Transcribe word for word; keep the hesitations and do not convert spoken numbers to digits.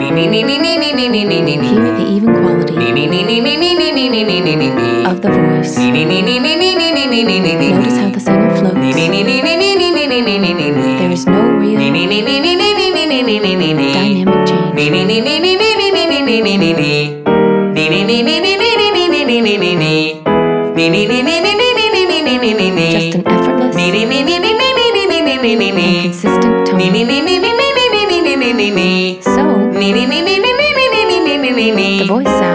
Hear the even quality of the voice. Notice how the singer floats. There is no real dynamic change. Just an effortless and consistent tone. So, the voice sound